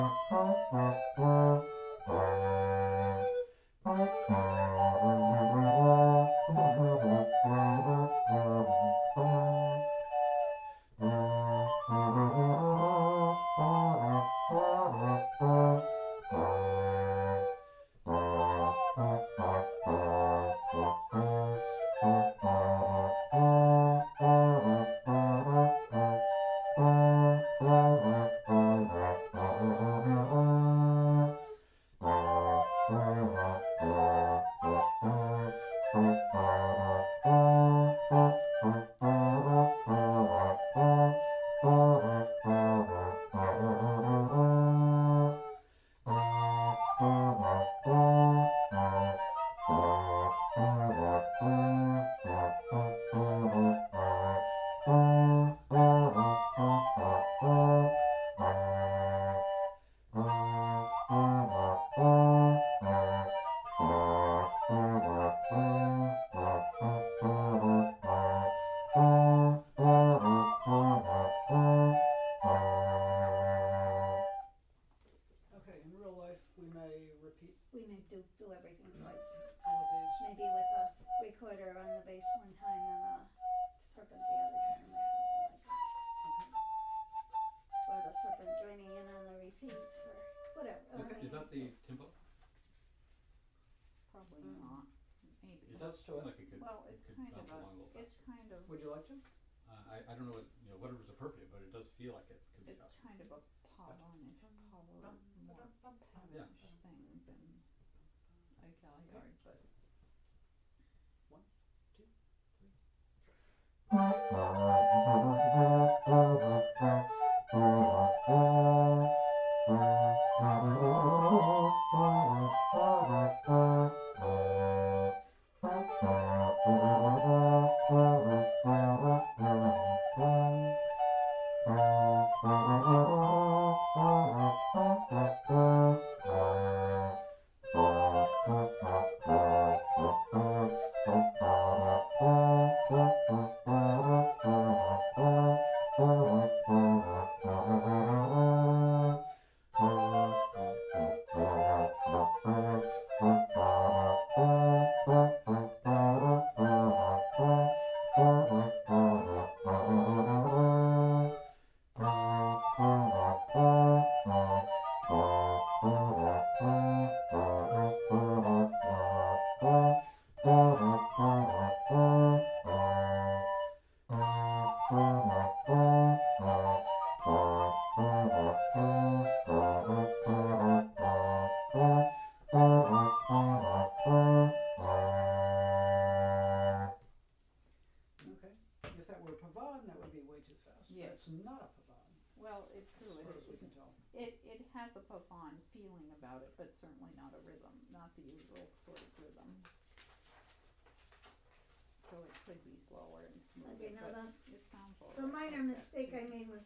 Okay, in real life we may repeat We may do everything twice. all of these. Maybe with a recorder on the bass one time and a serpent the other time or something like that. Or the serpent joining in on the repeats or whatever. Okay. Is that the tempo? Probably not. Maybe. It Let's does do it. seem like it could, Well, it's could kind of bounce along a little it's faster. kind of Would you like to? I don't know what, whatever's appropriate, but it does feel like it could be it's faster. kind of a Pavlonish power more Yeah. Pavlonish thing than a Galliard, but 1, 2, 3. Okay. If that were a pavan, that would be way too fast. Yes. It's not a pavan, well, it as truly far as we can isn't. tell. It has a Pavon feeling about it, but certainly not a rhythm, not the usual sort of rhythm. So it could be slower and smoother, Okay, now but it sounds all the right minor like that, mistake too. I made was